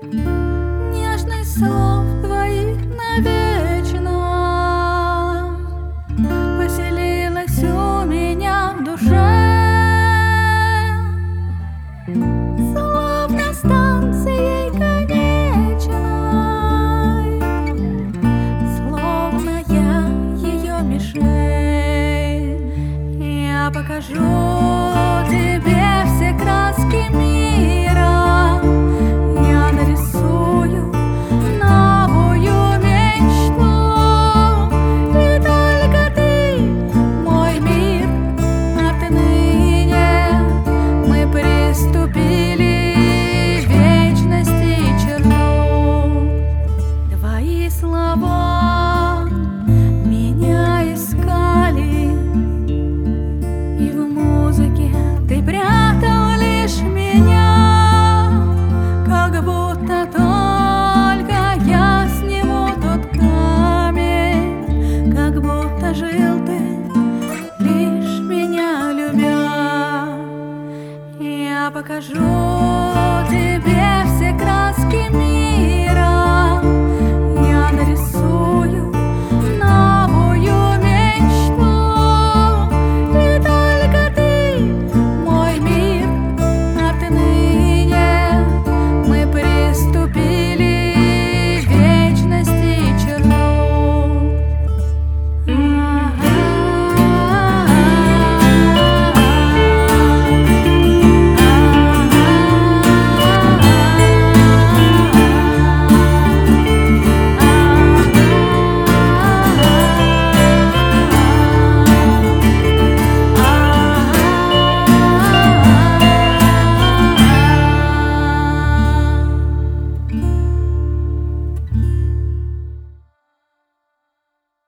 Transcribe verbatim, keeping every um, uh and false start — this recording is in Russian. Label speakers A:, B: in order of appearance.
A: Нежность слов твоих навечно поселилась у меня в душе, словно станцией конечной, словно я ее мишень. Я покажу тебе все краски мира, я нарисую новую мечту, и только ты мой мир. Отныне мы приступили к вечности черту. Твои слова меня искали, и в музыке ты прятал лишь меня, как будто только я сниму тот камень, как будто жил ты, лишь меня любя. Я покажу тебе все краски мира,